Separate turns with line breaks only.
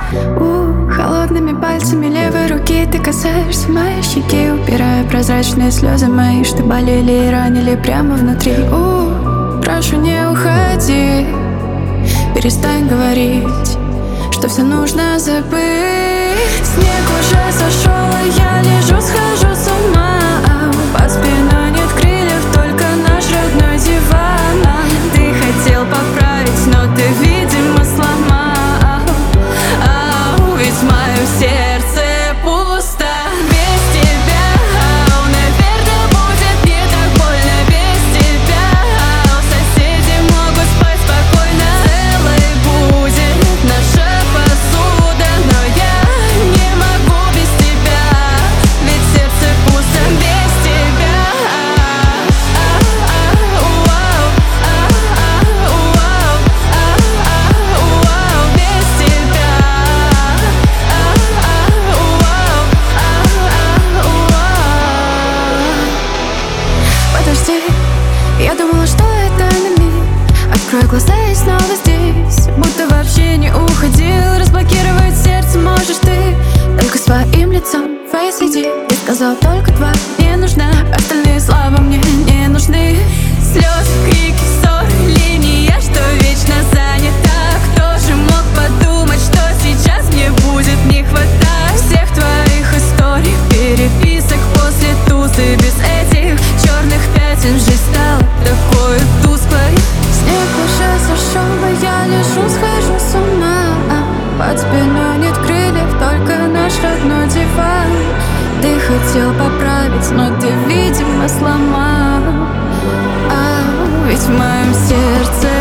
Холодными пальцами левой руки ты касаешься моей щеки, упирая прозрачные слезы мои, что болели и ранили прямо внутри. Прошу, не уходи, перестань говорить, что все нужно забыть. Снег уже сошел, а я лежу, схожу с ума. Под спиной нет крыльев, только наш родной диван. Ты хотел поправить, но ты, видимо, сломал. Ведь в моем сердце пусто без тебя. Наверное, будет не так больно без тебя. Соседи могут спать спокойно, целой будет наша посуда. Но я не могу без тебя, ведь сердце пусто без тебя. Без тебя. Подожди, я думала, что это на миг. Открой глаза и снова здесь, будто вообще не уходил. Разблокировать сердце можешь ты только своим лицом. Face ID, я сказал только два. Не нужна, остальные слова мне не нужны. Слезы, крики, ссоры, линия, что вечно занята. Кто же мог подумать, что сейчас мне будет не хватать всех твоих историй, переписок после тузы. Без этих черных пятен жизнь стала такой тусклой. Снег уже сошел, а я лежу, схожу с ума. Под спиной нет крыльев, только наш родной диван. Ты хотел поправить, но ты, видимо, сломал. Ведь в моем сердце